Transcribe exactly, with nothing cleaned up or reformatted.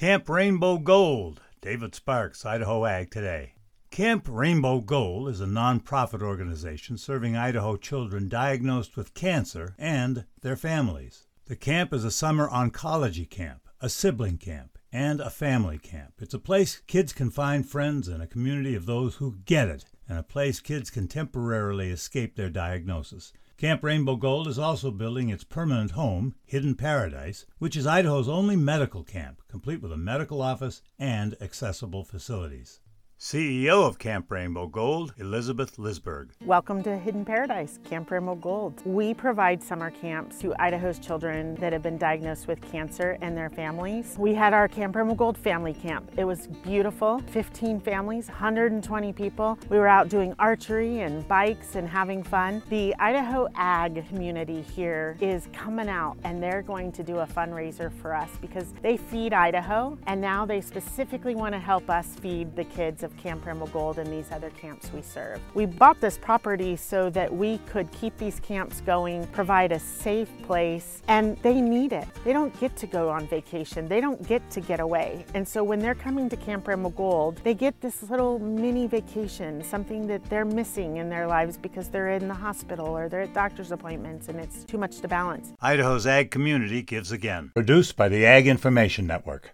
Camp Rainbow Gold, David Sparks, Idaho Ag Today. Camp Rainbow Gold is a nonprofit organization serving Idaho children diagnosed with cancer and their families. The camp is a summer oncology camp, a sibling camp, and a family camp. It's a place kids can find friends and a community of those who get it, and a place kids can temporarily escape their diagnosis. Camp Rainbow Gold is also building its permanent home, Hidden Paradise, which is Idaho's only medical camp, complete with a medical office and accessible facilities. C E O of Camp Rainbow Gold, Elizabeth Lisberg. Welcome to Hidden Paradise, Camp Rainbow Gold. We provide summer camps to Idaho's children that have been diagnosed with cancer and their families. We had our Camp Rainbow Gold family camp. It was beautiful, fifteen families, one hundred twenty people. We were out doing archery and bikes and having fun. The Idaho Ag community here is coming out and they're going to do a fundraiser for us because they feed Idaho and now they specifically want to help us feed the kids of Camp Rainbow Gold and these other camps we serve. We bought this property so that we could keep these camps going, provide a safe place, and they need it. They don't get to go on vacation. They don't get to get away. And so when they're coming to Camp Rainbow Gold, they get this little mini vacation, something that they're missing in their lives because they're in the hospital or they're at doctor's appointments and it's too much to balance. Idaho's Ag Community gives again. Produced by the Ag Information Network.